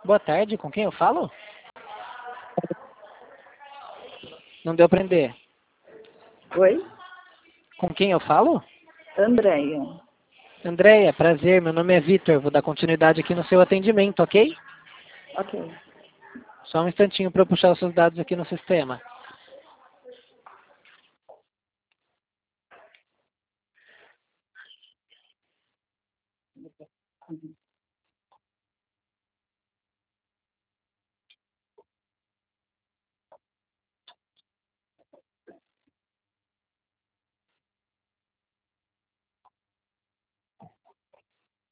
Boa tarde, com quem eu falo? Não deu pra entender. Oi? Com quem eu falo? Andréia. Andréia, prazer, meu nome é Vitor, vou dar continuidade aqui no seu atendimento, ok? Ok. Só um instantinho para eu puxar os seus dados aqui no sistema.